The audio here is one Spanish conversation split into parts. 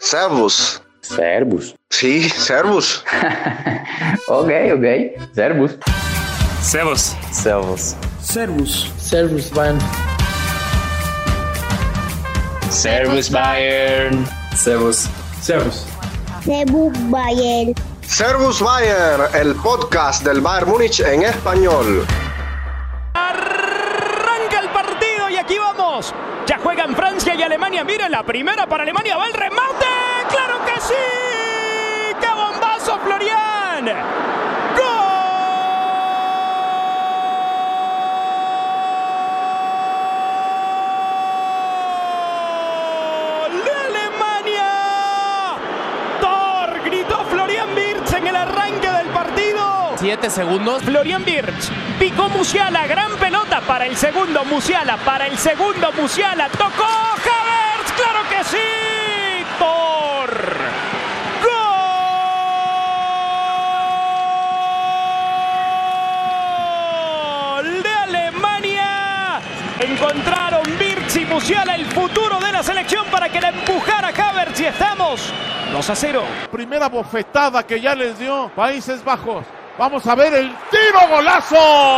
Servus. Servus. Sí, servus. Ok. Servus. Servus. Servus. Servus. Servus, Bayern. Servus Bayern. Servus. Servus. Servus, Bayern. Servus Bayern, el podcast del Bayern Múnich en español. Arranca el partido y aquí vamos. Ya juegan Francia y Alemania. Miren, la primera para Alemania. Va el remate. ¡Claro que sí! ¡Qué bombazo, Florian! ¡Gol de Alemania! ¡Tor! Gritó Florian Wirtz en el arranque del partido. 7 segundos. Florian Wirtz. Picó Musiala. Gran pelota para el segundo. Musiala. Para el segundo. Musiala. Tocó Havertz. ¡Claro que sí! ¡Tor! ¡Gol de Alemania! Encontraron Wirtz y Musiala el futuro de la selección para que la empujara Havertz y estamos 2-0. Primera bofetada que ya les dio Países Bajos. Vamos a ver el tiro, golazo.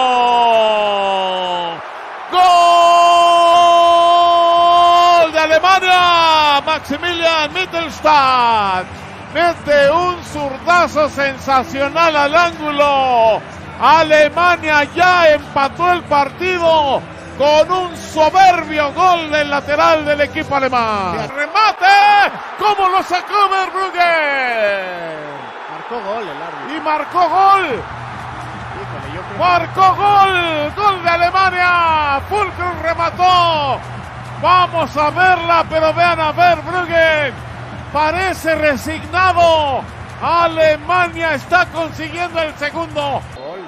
¡Gol de Alemania! Maximilian Mittelstadt mete un zurdazo sensacional al ángulo. Alemania ya empató el partido con un soberbio gol del lateral del equipo alemán. ¡Remate! ¿Cómo lo sacó Verbruggen? Marcó gol el árbitro. Y marcó gol. Marcó gol. Gol de Alemania. Füllkrug remató. Vamos a verla, pero vean a Verbruggen. Parece resignado. Alemania está consiguiendo el segundo.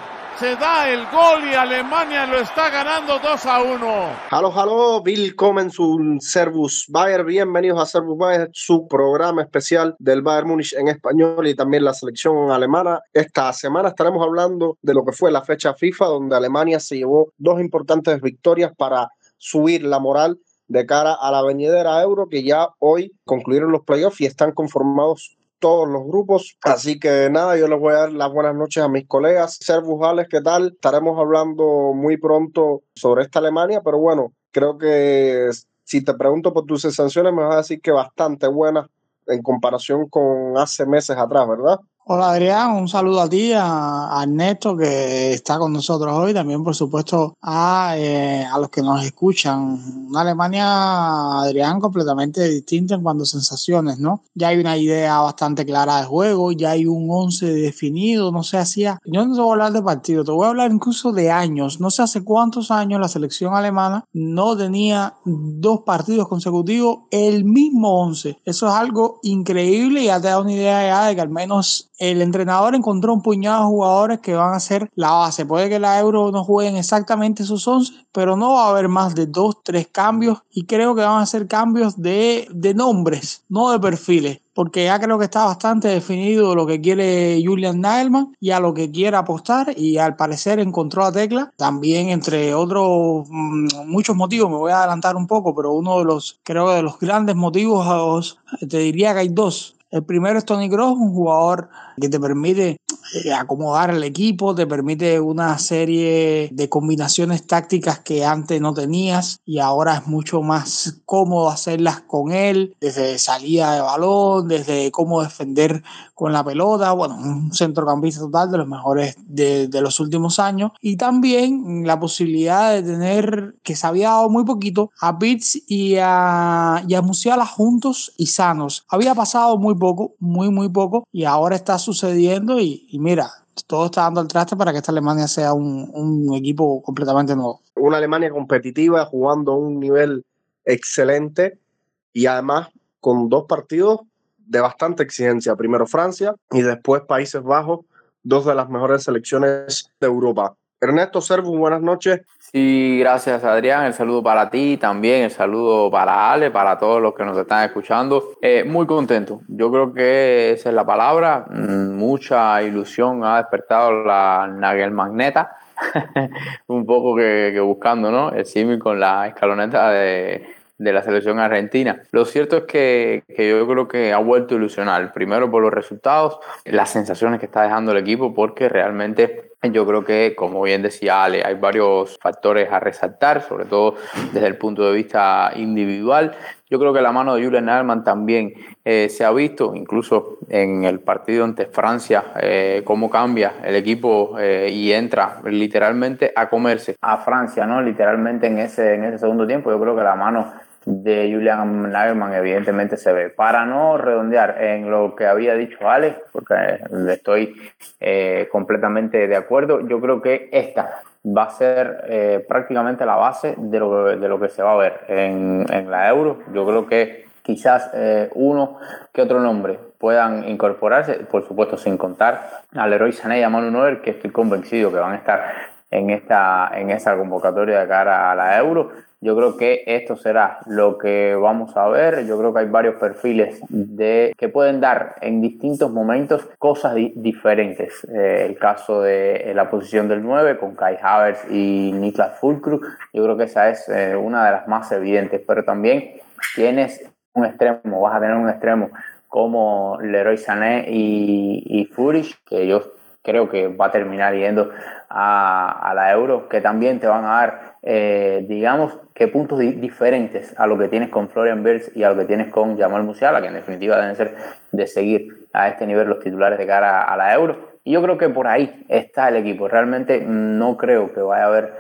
Se da el gol y Alemania lo está ganando 2-1. Hallo, willkommen zu Servus Bayern. Bienvenidos a Servus Bayern, su programa especial del Bayern Múnich en español y también la selección alemana. Esta semana estaremos hablando de lo que fue la fecha FIFA, donde Alemania se llevó dos importantes victorias para subir la moral de cara a la venidera Euro, que ya hoy concluyeron los playoffs y están conformados todos los grupos. Así que nada, yo les voy a dar las buenas noches a mis colegas. Servus, Alex, ¿qué tal? Estaremos hablando muy pronto sobre esta Alemania, pero bueno, creo que si te pregunto por tus sensaciones me vas a decir que bastante buenas en comparación con hace meses atrás, ¿verdad? Hola Adrián, un saludo a ti, a Ernesto que está con nosotros hoy, también por supuesto a los que nos escuchan. Una Alemania, Adrián, completamente distinta en cuanto a sensaciones, ¿no? Ya hay una idea bastante clara de juego, ya hay un 11 definido, no sé, yo no te voy a hablar de partido, te voy a hablar incluso de años, no sé hace cuántos años la selección alemana no tenía 2 partidos consecutivos el mismo 11. Eso es algo increíble y ya te da una idea ya de que al menos el entrenador encontró un puñado de jugadores que van a ser la base. Puede que la Euro no jueguen exactamente esos 11, pero no va a haber más de 2-3 cambios y creo que van a ser cambios de nombres, no de perfiles, porque ya creo que está bastante definido lo que quiere Julian Nagelsmann y a lo que quiere apostar, y al parecer encontró la tecla. También, entre otros muchos motivos, me voy a adelantar un poco, pero uno de los grandes motivos, te diría que hay 2. El primero es Toni Kroos, un jugador que te permite acomodar el equipo, te permite una serie de combinaciones tácticas que antes no tenías y ahora es mucho más cómodo hacerlas con él, desde salida de balón, desde cómo defender con la pelota. Bueno, un centrocampista total de los mejores de los últimos años, y también la posibilidad de tener, que se había dado muy poquito, a Wirtz y a Musiala juntos y sanos. Había pasado muy poco, muy poco, y ahora está sucediendo y mira, todo está dando el traste para que esta Alemania sea un equipo completamente nuevo. Una Alemania competitiva, jugando a un nivel excelente y además con 2 partidos de bastante exigencia. Primero Francia y después Países Bajos, 2 de las mejores selecciones de Europa. Ernesto, Servus, buenas noches. Sí, gracias Adrián, el saludo para ti, también el saludo para Ale, para todos los que nos están escuchando. Muy contento, yo creo que esa es la palabra. Mucha ilusión ha despertado la Nagelmagneta, un poco que buscando, ¿no?, el símil con la escaloneta de de la selección argentina. Lo cierto es que yo creo que ha vuelto a ilusionar, primero por los resultados, las sensaciones que está dejando el equipo, porque realmente yo creo que, como bien decía Ale, hay varios factores a resaltar, sobre todo desde el punto de vista individual. Yo creo que la mano de Julian Nagelsmann también se ha visto, incluso en el partido ante Francia, cómo cambia el equipo y entra literalmente a comerse a Francia, ¿no? Literalmente en ese segundo tiempo. Yo creo que la mano de Julian Nagelsmann evidentemente se ve. Para no redondear en lo que había dicho Alex, porque estoy completamente de acuerdo, yo creo que esta va a ser prácticamente la base de lo que se va a ver en la Euro. Yo creo que quizás uno que otro nombre puedan incorporarse, por supuesto sin contar a Leroy Sané y a Manu Neuer, que estoy convencido que van a estar en esa convocatoria de cara a la Euro. Yo creo que esto será lo que vamos a ver. Yo creo que hay varios perfiles que pueden dar en distintos momentos cosas diferentes. El caso de la posición del 9 con Kai Havertz y Niklas Füllkrug, yo creo que esa es una de las más evidentes. Pero también vas a tener un extremo como Leroy Sané y Füllkrug, que yo creo que va a terminar yendo a la Euro, que también te van a dar digamos que puntos diferentes a lo que tienes con Florian Wirtz y a lo que tienes con Jamal Musiala, que en definitiva deben ser de seguir a este nivel los titulares de cara a la Euro. Y yo creo que por ahí está el equipo. Realmente no creo que vaya a haber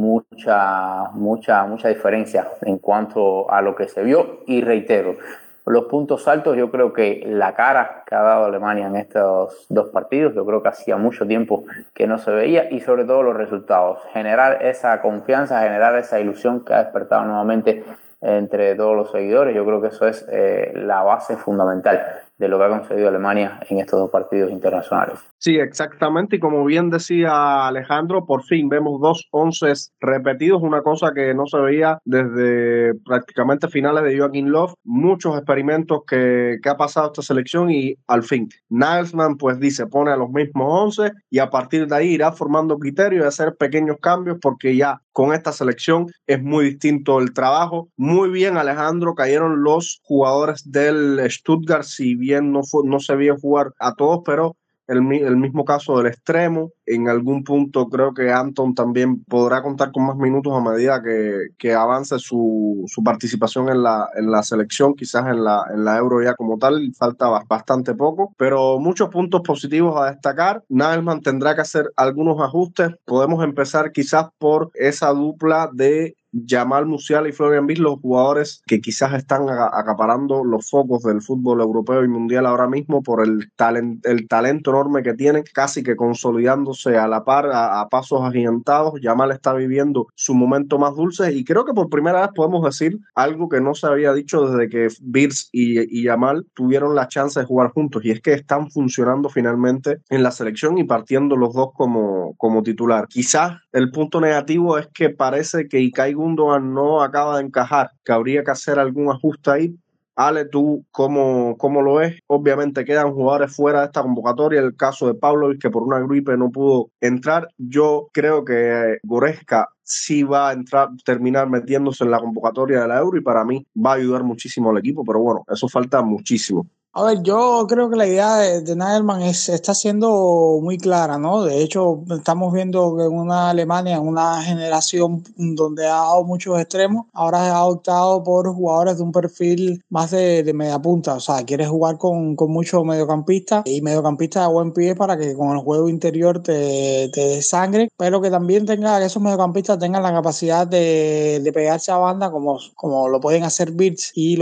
mucha diferencia en cuanto a lo que se vio, y reitero, los puntos altos, yo creo que la cara que ha dado Alemania en estos dos partidos, yo creo que hacía mucho tiempo que no se veía, y sobre todo los resultados, generar esa confianza, generar esa ilusión que ha despertado nuevamente entre todos los seguidores. Yo creo que eso es la base fundamental de lo que ha conseguido Alemania en estos dos partidos internacionales. Sí, exactamente, y como bien decía Alejandro, por fin vemos dos onces repetidos, una cosa que no se veía desde prácticamente finales de Joachim Löw. Muchos experimentos que ha pasado esta selección, y al fin Nagelsmann pues pone a los mismos 11, y a partir de ahí irá formando criterios de hacer pequeños cambios, porque ya con esta selección es muy distinto el trabajo. Muy bien, Alejandro, cayeron los jugadores del Stuttgart, si bien no se vio jugar a todos, pero el mismo caso del extremo. En algún punto creo que Anton también podrá contar con más minutos a medida que avance su participación en la selección, quizás en la Euro ya como tal. Falta bastante poco, pero muchos puntos positivos a destacar. Nagelsmann tendrá que hacer algunos ajustes. Podemos empezar quizás por esa dupla de Jamal Musiala y Florian Wirtz, los jugadores que quizás están acaparando los focos del fútbol europeo y mundial ahora mismo por el talento enorme que tienen, casi que consolidándose a la par, a pasos agigantados. Jamal está viviendo su momento más dulce, y creo que por primera vez podemos decir algo que no se había dicho desde que Wirtz y Jamal tuvieron la chance de jugar juntos, y es que están funcionando finalmente en la selección y partiendo los dos como titular. Quizás el punto negativo es que parece que Ilkay Gundogan no acaba de encajar, que habría que hacer algún ajuste ahí. Ale, ¿tú cómo lo ves? Obviamente quedan jugadores fuera de esta convocatoria, el caso de Pavlovic, que por una gripe no pudo entrar. Yo creo que Goretzka sí va a terminar metiéndose en la convocatoria de la Euro, y para mí va a ayudar muchísimo al equipo, pero bueno, eso falta muchísimo. A ver, yo creo que la idea de Nagelsmann está siendo muy clara, ¿no? De hecho, estamos viendo que en una Alemania, en una generación donde ha dado muchos extremos, ahora ha optado por jugadores de un perfil más de media punta. O sea, quiere jugar con muchos mediocampistas, y mediocampistas de buen pie para que con el juego interior te desangre, pero que también que esos mediocampistas tengan la capacidad de pegarse a banda como lo pueden hacer Wirtz y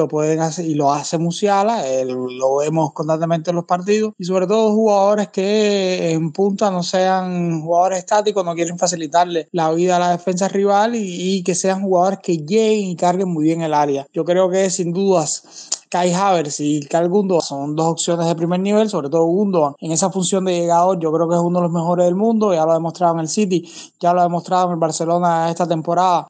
lo hace Musiala. Lo vemos constantemente en los partidos, y sobre todo jugadores que en punta no sean jugadores estáticos, no quieren facilitarle la vida a la defensa rival, y que sean jugadores que lleguen y carguen muy bien el área. Yo creo que sin dudas Kai Havertz y Ilkay Gundogan son dos opciones de primer nivel, sobre todo Gundogan en esa función de llegador. Yo creo que es uno de los mejores del mundo, ya lo ha demostrado en el City, ya lo ha demostrado en el Barcelona esta temporada,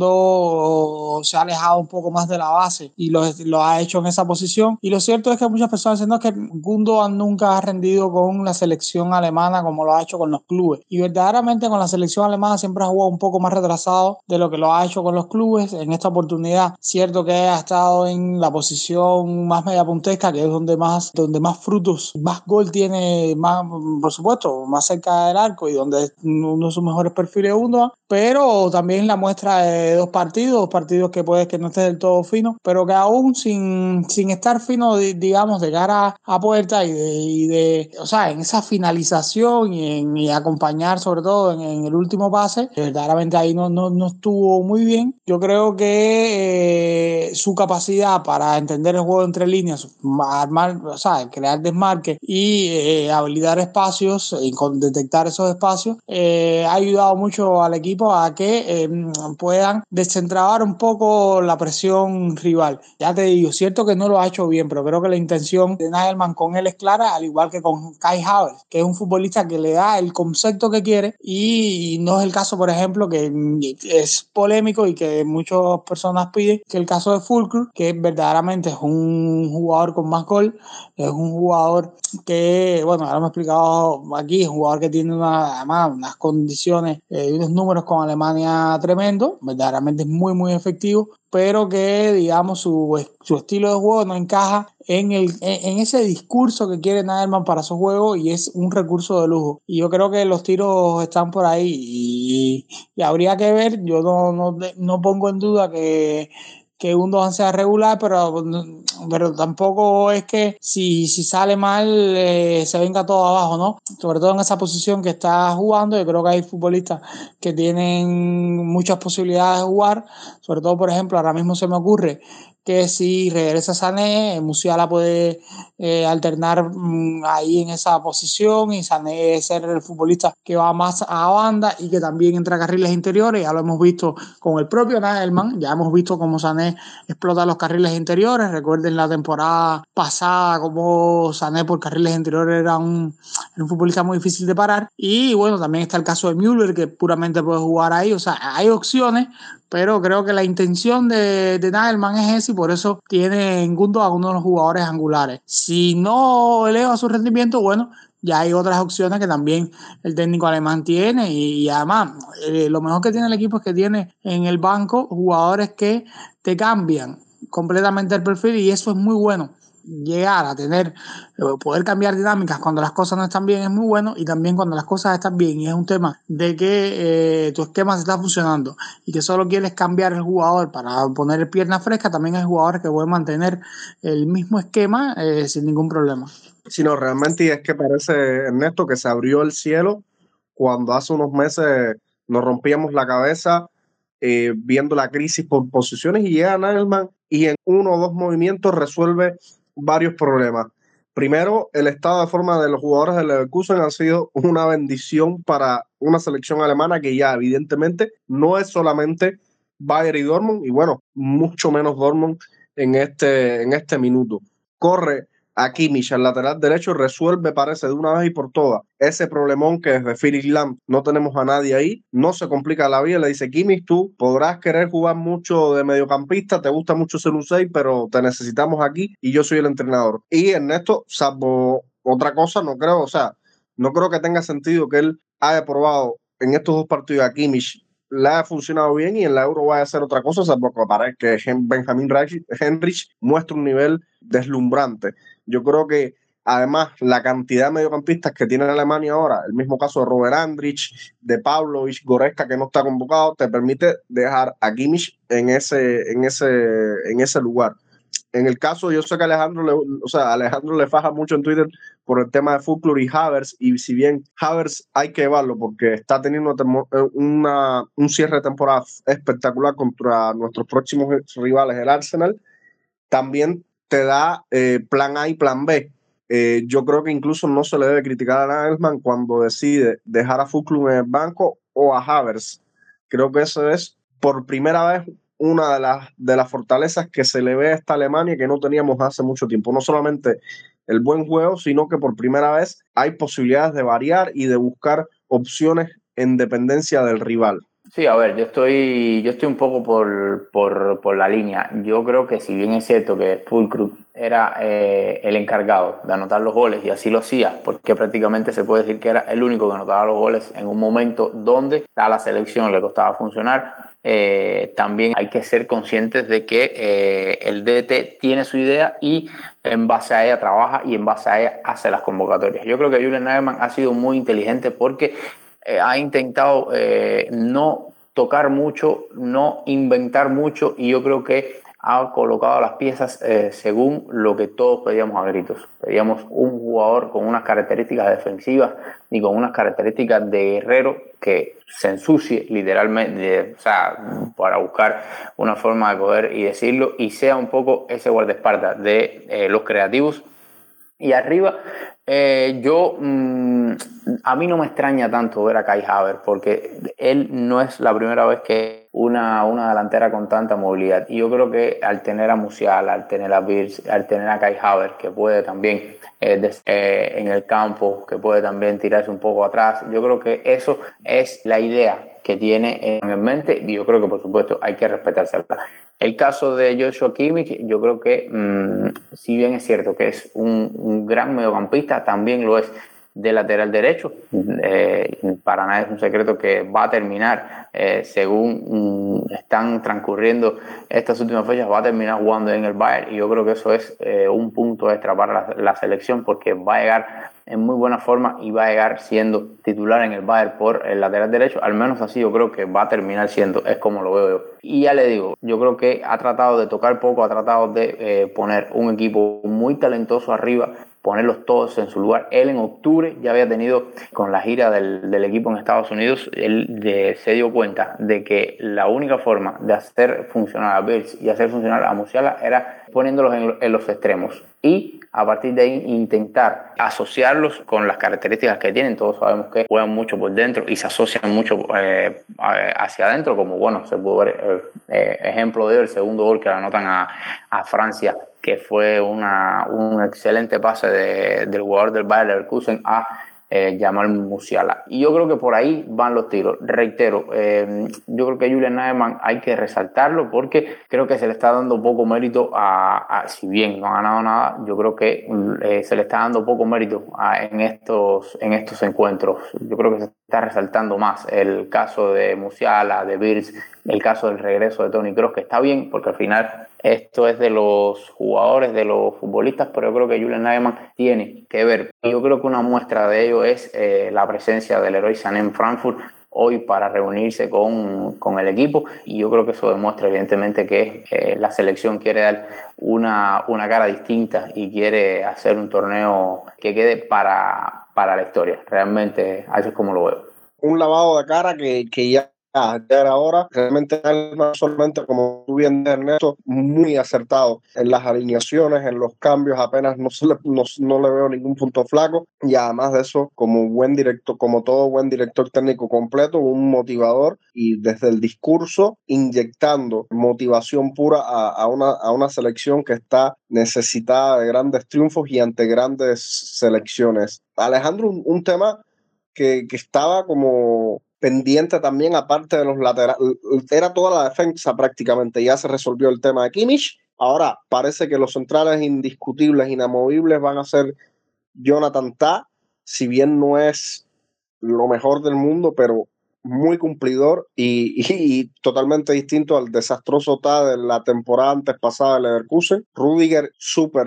cuando se ha alejado un poco más de la base y lo ha hecho en esa posición. Y lo cierto es que muchas personas dicen que Gundogan nunca ha rendido con la selección alemana como lo ha hecho con los clubes, y verdaderamente con la selección alemana siempre ha jugado un poco más retrasado de lo que lo ha hecho con los clubes. En esta oportunidad, cierto que ha estado en la posición más mediapuntesca, que es donde más frutos, más gol tiene, más, por supuesto, más cerca del arco, y donde uno de sus mejores perfiles es Gundogan, pero también la muestra de dos partidos que puede que no esté del todo fino, pero que aún sin estar fino, digamos, de cara a puerta o sea, en esa finalización y acompañar sobre todo en el último pase, verdaderamente ahí no estuvo muy bien. Yo creo que su capacidad para entender el juego entre líneas, armar, o sea, crear desmarque y habilitar espacios y detectar esos espacios, ha ayudado mucho al equipo a que puedan descentrabar un poco la presión rival. Ya te digo, cierto que no lo ha hecho bien, pero creo que la intención de Nagelsmann con él es clara, al igual que con Kai Havertz, que es un futbolista que le da el concepto que quiere, y no es el caso, por ejemplo, que es polémico y que muchas personas piden, que el caso de Füllkrug, que verdaderamente es un jugador con más gol, es un jugador que, bueno, ahora me he explicado aquí, es un jugador que tiene unas condiciones y unos números con Alemania tremendo, verdaderamente es muy muy efectivo, pero que, digamos, su estilo de juego no encaja en ese discurso que quiere Nagelsmann para su juego, y es un recurso de lujo. Y yo creo que los tiros están por ahí y habría que ver. Yo no pongo en duda que Gundogan sea regular, pero tampoco es que si sale mal se venga todo abajo, ¿no? Sobre todo en esa posición que está jugando. Yo creo que hay futbolistas que tienen muchas posibilidades de jugar, sobre todo, por ejemplo, ahora mismo se me ocurre que si regresa Sané, Musiala puede alternar ahí en esa posición, y Sané ser el futbolista que va más a banda y que también entra a carriles interiores. Ya lo hemos visto con el propio Nagelsmann, ya hemos visto cómo Sané explota los carriles interiores. Recuerden la temporada pasada cómo Sané por carriles interiores era un futbolista muy difícil de parar. Y bueno, también está el caso de Müller, que puramente puede jugar ahí. O sea, hay opciones, pero creo que la intención de Nagelsmann es esa, y por eso tiene en Gundogan uno de los jugadores angulares. Si no eleva su rendimiento, bueno, ya hay otras opciones que también el técnico alemán tiene, y además lo mejor que tiene el equipo es que tiene en el banco jugadores que te cambian completamente el perfil, y eso es muy bueno. Llegar a poder cambiar dinámicas cuando las cosas no están bien es muy bueno, y también cuando las cosas están bien y es un tema de que tu esquema se está funcionando y que solo quieres cambiar el jugador para poner piernas frescas, también hay jugadores que pueden mantener el mismo esquema sin ningún problema. Sí, no, realmente, y es que parece, Ernesto, que se abrió el cielo cuando hace unos meses nos rompíamos la cabeza viendo la crisis por posiciones, y llega Nagelsmann y en uno o dos movimientos resuelve varios problemas. Primero, el estado de forma de los jugadores del Leverkusen ha sido una bendición para una selección alemana que ya evidentemente no es solamente Bayern y Dortmund, y bueno, mucho menos Dortmund en este minuto. Corre a Kimmich, al lateral derecho, resuelve, parece, de una vez y por todas ese problemón que desde Philipp Lahm no tenemos a nadie ahí. No se complica la vida, le dice: Kimmich, tú podrás querer jugar mucho de mediocampista, te gusta mucho ser un 6, pero te necesitamos aquí y yo soy el entrenador. Y Ernesto, salvo otra cosa, no creo que tenga sentido que él haya probado en estos dos partidos a Kimmich, le ha funcionado bien, y en la Euro va a hacer otra cosa, salvo que parece que Benjamin Henrich muestra un nivel deslumbrante. Yo creo que además la cantidad de mediocampistas que tiene Alemania ahora, el mismo caso de Robert Andrich, de Pavlovic, Goretzka, que no está convocado, te permite dejar a Kimmich en ese lugar. En el caso, yo sé que Alejandro le faja mucho en Twitter por el tema de Füllkrug y Havertz, y si bien Havertz hay que llevarlo porque está teniendo un cierre de temporada espectacular contra nuestros próximos rivales, el Arsenal, también te da plan A y plan B. Yo creo que incluso no se le debe criticar a Nagelsmann cuando decide dejar a Füllkrug en el banco o a Havertz. Creo que eso es por primera vez una de las fortalezas que se le ve a esta Alemania que no teníamos hace mucho tiempo. No solamente el buen juego, sino que por primera vez hay posibilidades de variar y de buscar opciones en dependencia del rival. Sí, a ver, yo estoy un poco por la línea. Yo creo que si bien es cierto que Füllkrug era el encargado de anotar los goles y así lo hacía, porque prácticamente se puede decir que era el único que anotaba los goles en un momento donde a la selección le costaba funcionar, también hay que ser conscientes de que el DT tiene su idea y en base a ella trabaja y en base a ella hace las convocatorias. Yo creo que Julian Nagelsmann ha sido muy inteligente porque ha intentado no tocar mucho, no inventar mucho, y yo creo que ha colocado las piezas según lo que todos pedíamos a gritos. Pedíamos un jugador con unas características defensivas y con unas características de guerrero que se ensucie literalmente, o sea, para buscar una forma de poder y decirlo, y sea un poco ese guardaespaldas de los creativos. Y arriba, a mí no me extraña tanto ver a Kai Havertz, porque él no es la primera vez que una delantera con tanta movilidad. Y yo creo que al tener a Musiala, al tener a Wirtz, al tener a Kai Havertz, que puede también en el campo, que puede también tirarse un poco atrás, yo creo que eso es la idea que tiene en mente, y yo creo que por supuesto hay que respetársela. El caso de Joshua Kimmich, yo creo que si bien es cierto que es un gran mediocampista, también lo es de lateral derecho. Para nadie es un secreto que va a terminar, según están transcurriendo estas últimas fechas, va a terminar jugando en el Bayern, y yo creo que eso es un punto extra para la selección, porque va a llegar en muy buena forma y va a llegar siendo titular en el Bayern por el lateral derecho. Al menos así yo creo que va a terminar siendo, es como lo veo yo. Y ya le digo, yo creo que ha tratado de tocar poco, ha tratado de poner un equipo muy talentoso arriba, ponerlos todos en su lugar. Él en octubre ya había tenido, con la gira del equipo en Estados Unidos, él se dio cuenta de que la única forma de hacer funcionar a Wirtz y hacer funcionar a Musiala era poniéndolos en los extremos, y a partir de ahí intentar asociarlos con las características que tienen. Todos sabemos que juegan mucho por dentro y se asocian mucho hacia adentro, como bueno, se pudo ver ejemplo de el segundo gol que le anotan a Francia, que fue un excelente pase del jugador del Bayer Leverkusen a Jamal Musiala. Y yo creo que por ahí van los tiros. Reitero, yo creo que Julian Nagelsmann hay que resaltarlo, porque creo que se le está dando poco mérito si bien no ha ganado nada, yo creo que se le está dando poco mérito en estos encuentros. Yo creo que se está resaltando más el caso de Musiala, de Wirtz, el caso del regreso de Toni Kroos, que está bien, porque al final esto es de los jugadores, de los futbolistas, pero yo creo que Julian Nagelsmann tiene que ver. Yo creo que una muestra de ello es la presencia del Leroy Sané en Frankfurt hoy para reunirse con el equipo, y yo creo que eso demuestra evidentemente que la selección quiere dar una cara distinta y quiere hacer un torneo que quede para la historia. Realmente así es como lo veo. Un lavado de cara que ya era hora. Realmente solamente, como tú bien dices, Ernesto, muy acertado en las alineaciones, en los cambios, apenas no le veo ningún punto flaco, y además de eso, como todo buen director técnico completo, un motivador, y desde el discurso inyectando motivación pura a una selección que está necesitada de grandes triunfos y ante grandes selecciones. Alejandro, un tema que estaba como pendiente también, aparte de los laterales, era toda la defensa prácticamente. Ya se resolvió el tema de Kimmich. Ahora parece que los centrales indiscutibles, inamovibles, van a ser Jonathan Tah, si bien no es lo mejor del mundo, pero muy cumplidor y totalmente distinto al desastroso Tah de la temporada antes pasada de Leverkusen. Rüdiger súper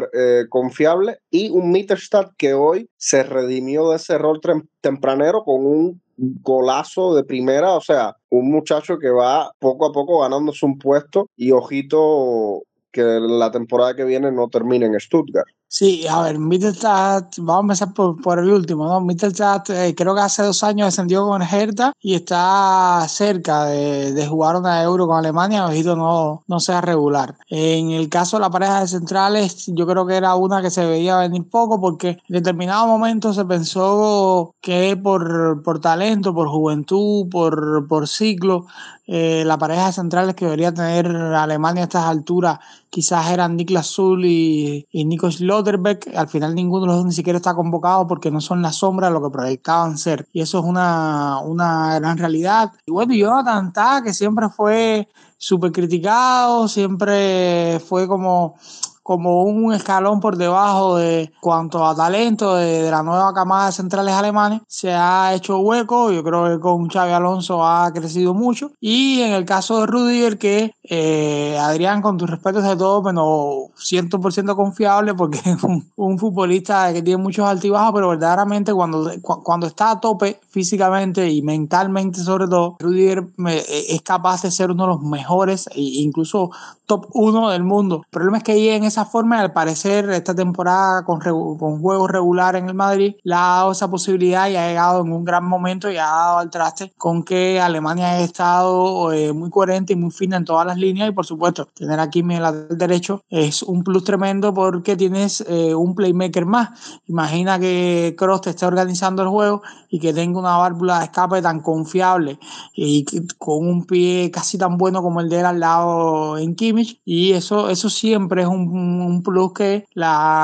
confiable, y un Mittelstadt que hoy se redimió de ese error tempranero con un golazo de primera. O sea, un muchacho que va poco a poco ganándose un puesto, y ojito que la temporada que viene no termine en Stuttgart. Sí, a ver, Mittelstadt, vamos a empezar por el último, ¿no? Mittelstadt creo que hace 2 años descendió con Hertha y está cerca de jugar una Euro con Alemania. Ojito no sea regular. En el caso de la pareja de centrales, yo creo que era una que se veía venir poco, porque en determinado momento se pensó que por talento, por juventud, por ciclo, la pareja de centrales que debería tener Alemania a estas alturas quizás eran Niklas Süle y Nico Schlotterbeck. Al final ninguno de los dos ni siquiera está convocado porque no son la sombra de lo que proyectaban ser, y eso es una gran realidad. Y bueno, Jonathan Tah, que siempre fue súper criticado, siempre fue como un escalón por debajo de cuanto a talento de la nueva camada de centrales alemanes, se ha hecho hueco. Yo creo que con Xabi Alonso ha crecido mucho. Y en el caso de Rüdiger, que Adrián, con tus respetos de todo, pero 100% confiable, porque es un futbolista que tiene muchos altibajos, pero verdaderamente cuando está a tope físicamente y mentalmente sobre todo, Rüdiger es capaz de ser uno de los mejores, e incluso top 1 del mundo. El problema es que ella en esa forma, al parecer, esta temporada con juegos regulares en el Madrid, le ha dado esa posibilidad y ha llegado en un gran momento y ha dado al traste con que Alemania ha estado muy coherente y muy fina en todas las líneas. Y por supuesto, tener a Kimmich en el lateral derecho es un plus tremendo porque tienes un playmaker más. Imagina que Kroos te esté organizando el juego y que tenga una válvula de escape tan confiable y con un pie casi tan bueno como el de él al lado en Kimmich, y eso siempre es un plus que que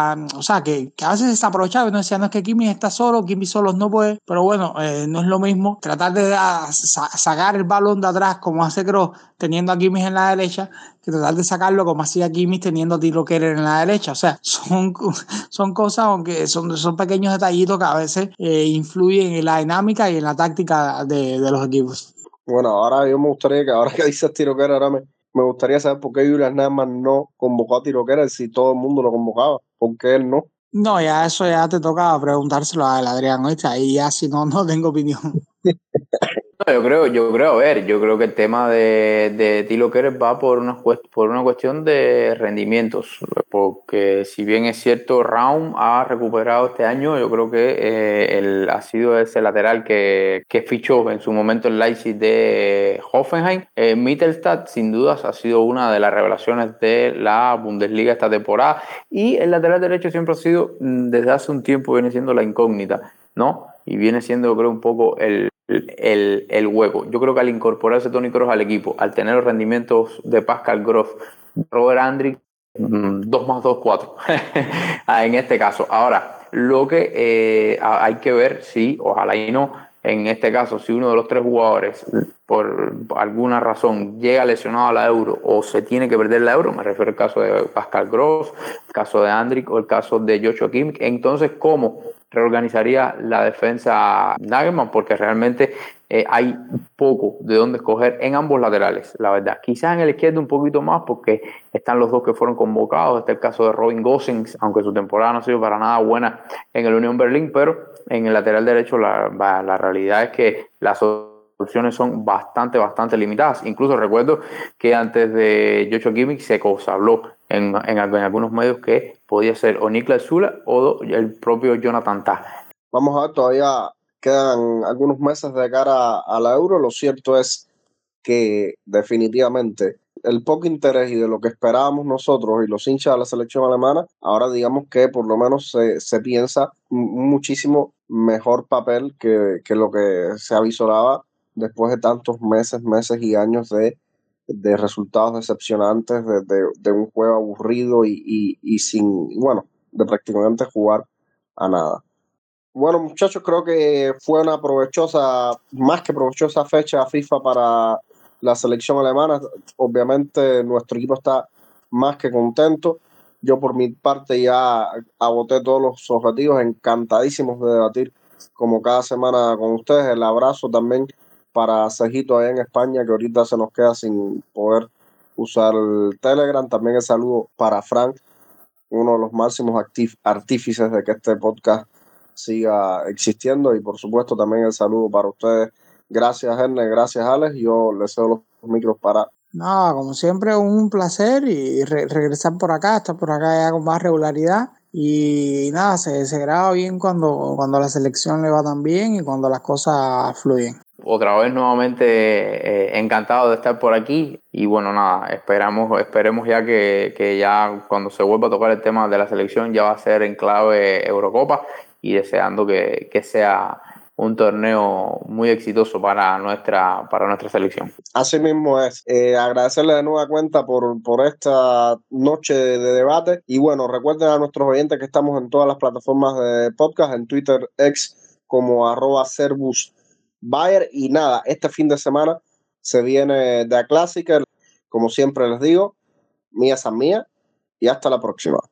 a veces es aprovechable. No decía, no es que Kimmich está solo, Kimmich solo no puede, pero bueno, no es lo mismo tratar de sacar el balón de atrás como hace Kroos teniendo a Kimmich en la derecha, que tratar de sacarlo como hacía Kimmich teniendo a Tilo Kehrer en la derecha. O sea, son cosas, aunque son pequeños detallitos que a veces influyen en la dinámica y en la táctica de los equipos. Bueno, ahora yo me gustaría que, ahora que dices Tilo Kehrer, ahora me gustaría saber por qué Julian Nagelsmann no convocó a Tilo Kehrer si todo el mundo lo convocaba. ¿Por qué él no? No, ya eso ya te toca preguntárselo a él, Adrián, ¿oíste? Ahí ya si no tengo opinión. No, yo creo que el tema de Tilo Kehrer va por una cuestión de rendimientos, porque si bien es cierto, Raum ha recuperado este año, yo creo que él ha sido ese lateral que fichó en su momento el Leipzig de Hoffenheim. Mittelstadt, sin dudas, ha sido una de las revelaciones de la Bundesliga esta temporada, y el lateral derecho siempre ha sido, desde hace un tiempo, viene siendo la incógnita, ¿no? Y viene siendo, yo creo, un poco el hueco. Yo creo que al incorporarse Toni Kroos al equipo, al tener los rendimientos de Pascal Gross, Robert Andrich, 2 más 2, 4 en este caso. Ahora, lo que hay que ver si, ojalá y no, en este caso, si uno de los tres jugadores por alguna razón llega lesionado a la Euro o se tiene que perder la Euro, me refiero al caso de Pascal Gross, el caso de Andrich o el caso de Joshua Kimmich, entonces ¿cómo reorganizaría la defensa Nagelsmann? Porque realmente hay poco de dónde escoger en ambos laterales, la verdad. Quizás en el izquierdo un poquito más, porque están los dos que fueron convocados. Está el caso de Robin Gosens, aunque su temporada no ha sido para nada buena en el Unión Berlín, pero en el lateral derecho la realidad es que las opciones son bastante limitadas. Incluso recuerdo que antes de Joshua Kimmich se habló en algunos medios que podía ser o Niklas Süle o el propio Jonathan Tah. Vamos a ver, todavía quedan algunos meses de cara a la Euro. Lo cierto es que definitivamente el poco interés y de lo que esperábamos nosotros y los hinchas de la selección alemana, ahora digamos que por lo menos se piensa muchísimo mejor papel que lo que se avisoraba después de tantos meses y años de resultados decepcionantes, de un juego aburrido y de prácticamente jugar a nada. Bueno, muchachos, creo que fue una más que provechosa fecha FIFA para la selección alemana. Obviamente nuestro equipo está más que contento. Yo por mi parte ya agoté todos los objetivos, encantadísimos de debatir como cada semana con ustedes. El abrazo también para Cejito allá en España, que ahorita se nos queda sin poder usar el Telegram. También el saludo para Frank, uno de los máximos artífices de que este podcast siga existiendo, y por supuesto también el saludo para ustedes. Gracias, Ernest, gracias, Alex. Yo les cedo los micros para... No, como siempre, un placer y regresar por acá, estar por acá ya con más regularidad. Y nada, se graba bien cuando la selección le va tan bien y cuando las cosas fluyen. Otra vez nuevamente encantado de estar por aquí, y bueno, nada, esperemos ya que ya cuando se vuelva a tocar el tema de la selección ya va a ser en clave Eurocopa, y deseando que sea un torneo muy exitoso para nuestra selección. Así mismo es. Agradecerle de nueva cuenta por esta noche de debate. Y bueno, recuerden a nuestros oyentes que estamos en todas las plataformas de podcast, en Twitter, X, como @ServusBayer. Y nada, este fin de semana se viene The Classic. Como siempre les digo, mía san mía, y hasta la próxima.